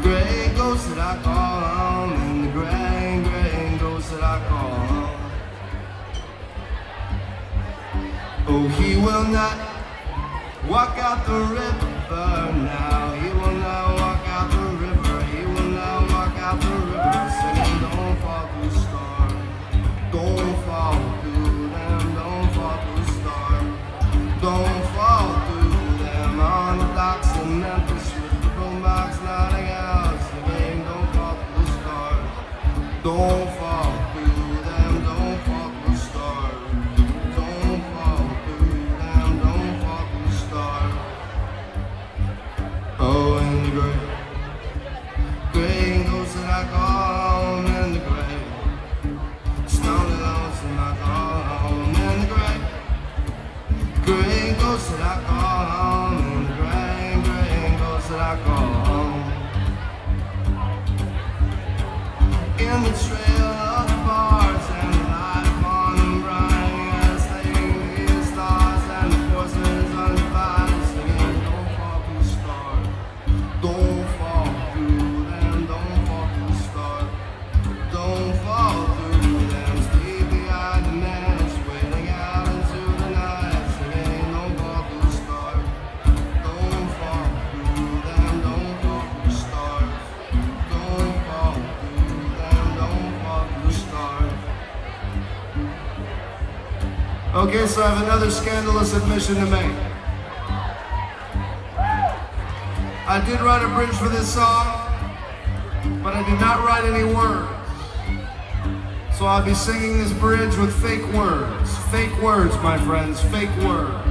gray ghost that I call home, and the gray ghost that I call home. Oh, he will not walk out the river now. He will not walk out the river. He will not walk out the river, saying, don't fall through the storm. Don't fall through them. Don't fall through the storm. Don't fall through them on the docks in Memphis with the boombox nodding out, saying, don't fall through the storm. Don't fall through them. Don't fall through the storm. Don't fall through them. Don't fall through the storm. Oh, in the gray ghost that I call home, in the gray, stony lonesome I call home, in the gray ghost that I call home, in the gray ghost that I call home. In the trail of the bars and the life on them running as they see the stars and the forces undivided, singing, don't fall through the storm. Don't fall through them, don't fall through the storm. Don't fall through them, sleepy-eyed man is waiting out into the night, singing, don't fall through the storm. Don't fall through them, don't fall through the stars. Don't fall through them, don't fall through the stars. Okay, so I have another scandalous admission to make. I did write a bridge for this song, but I did not write any words. So I'll be singing this bridge with fake words. Fake words, my friends, fake words.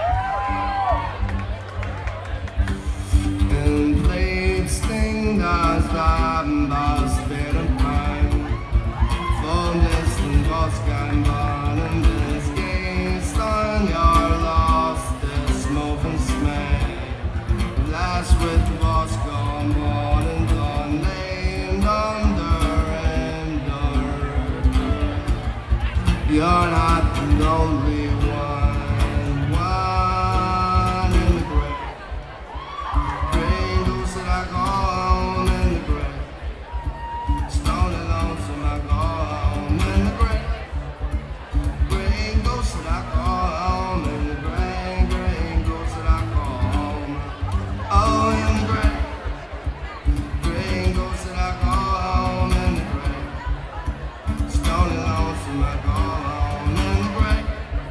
En plötsligt das werden Pein von dessen Boskan bahnen des Gestern Jahr lost this moving smell. Last with the boss gone on and on, named under and under. You're not the only one, one in the gray ghost that I call home, in the gray, stony lonesome I call home, in the gray ghost that I call home, in the gray ghost that I call home. Oh, in the gray ghost that I call home, in the gray, stony lonesome I call home, in the gray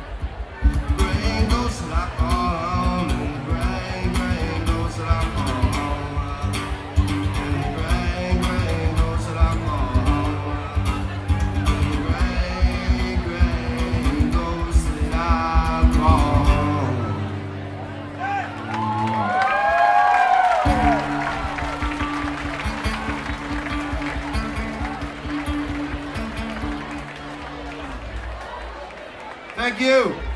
ghost that I call home, in the gray ghost that I call home, in the gray ghost that I call home, in the gray ghost that I call home. Thank you.